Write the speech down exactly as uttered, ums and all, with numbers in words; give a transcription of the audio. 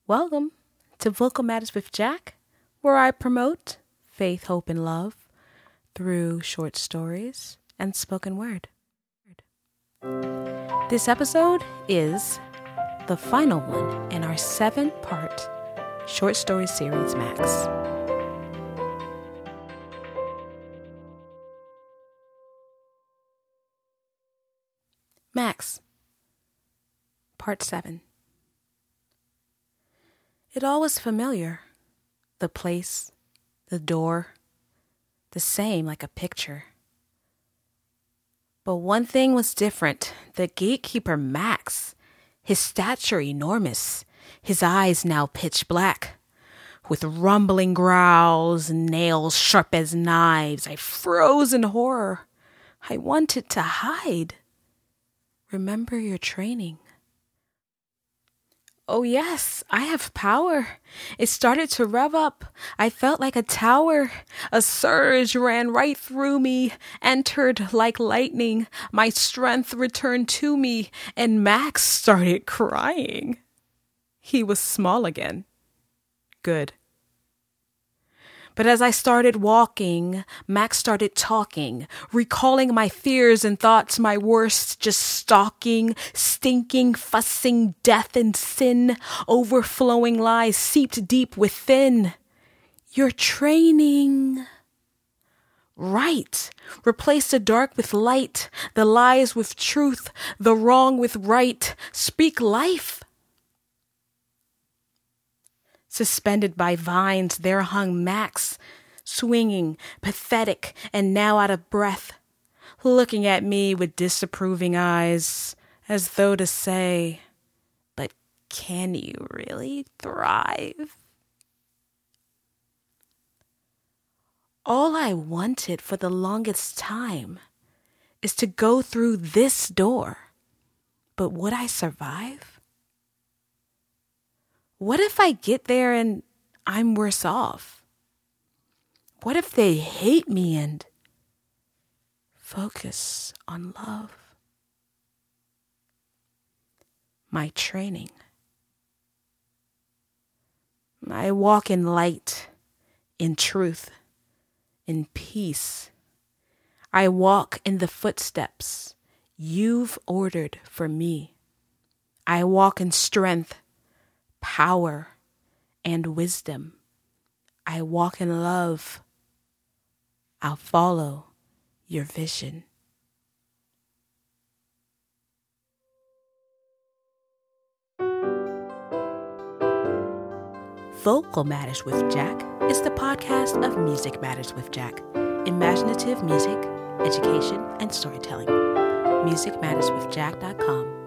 Welcome to Vocal Matters with Jack, where I promote faith, hope, and love through short stories and spoken word. This episode is the final one in our seven-part short story series, Max. Max, Part seven. It all was familiar. The place, the door, the same like a picture. But one thing was different. The gatekeeper, Max, his stature enormous, his eyes now pitch black. With rumbling growls and nails sharp as knives, I froze in horror. I wanted to hide. Remember your training. Oh yes, I have power. It started to rev up. I felt like a tower. A surge ran right through me, entered like lightning. My strength returned to me, and Max started crying. He was small again. Good. But as I started walking, Max started talking, recalling my fears and thoughts, my worst, just stalking, stinking, fussing, death and sin, overflowing lies seeped deep within. Your training. Right. Replace the dark with light, the lies with truth, the wrong with right. Speak life. Suspended by vines, there hung Max, swinging, pathetic, and now out of breath, looking at me with disapproving eyes, as though to say, "But can you really thrive?" All I wanted for the longest time is to go through this door. But would I survive? What if I get there and I'm worse off? What if they hate me and focus on love? My training. I walk in light, in truth, in peace. I walk in the footsteps you've ordered for me. I walk in strength, power, and wisdom. I walk in love. I'll follow your vision. Vocal Matters with Jack is the podcast of Music Matters with Jack. Imaginative music, education, and storytelling. music matters with jack dot com.